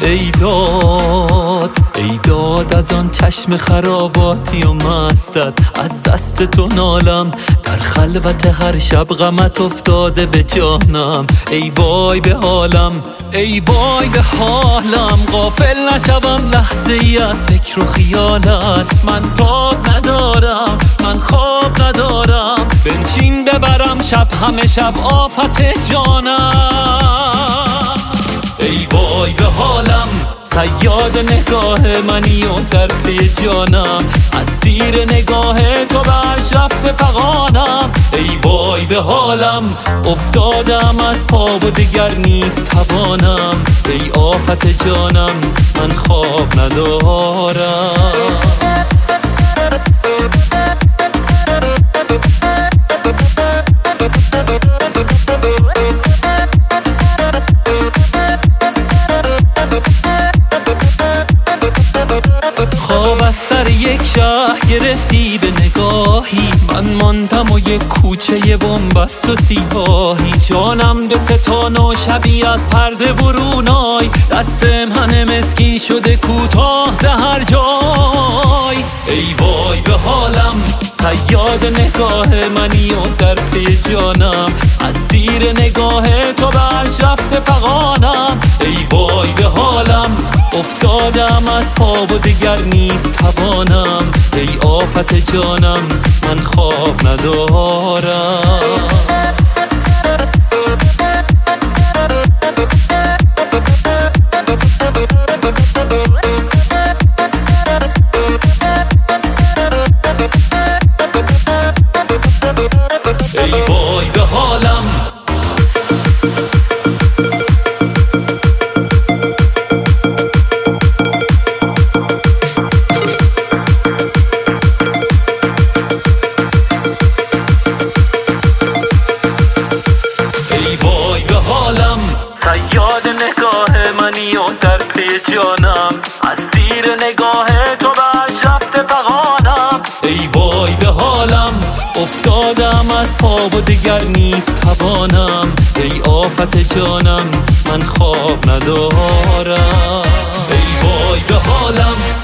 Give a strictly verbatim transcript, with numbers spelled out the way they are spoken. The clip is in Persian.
ای داد ای داد از آن چشم خراباتی و مستت، از دست تو نالم در خلوت هر شب، غمت افتاده به جانم. ای وای به حالم ای وای به حالم، غافل نشوم لحظه ای از فکر و خیالت. من تاب ندارم من خواب ندارم، بنشین ببرم شب همه شب آفت جانم. ای وای به حالم صیاد نگاه منی و در پی جانم، از تیر نگاه تو به عرش رفته فغانم. ای وای به حالم افتادم از پا و دیگر نیست توانم. ای آفت جانم من خواب ندارم. خواب از سر یک شهر گرفتی به نگاهی، من ماندم و یک کوچه بنبست و سیاهی. جانم به ستان و شبی از پرده برونای، دست من مسکین شده کوتاه ز هر جای. ای وای به حالم صیاد نگاه منی و در پی جانم، از تیر نگاه تو به عرش رفته فغانم. ای وای به حالم افتادم از پا و دیگر نیست توانم. ای آفت جانم من خواب ندارم. ای وای به حالم ای وای به حالم صیاد نگاه منی و در پی جانم، از تیر نگاه تو به عرش رفته فغانم. ای وای به حالم افتادم از پا و دیگر نیست توانم. ای آفت جانم من خواب ندارم. ای وای به حالم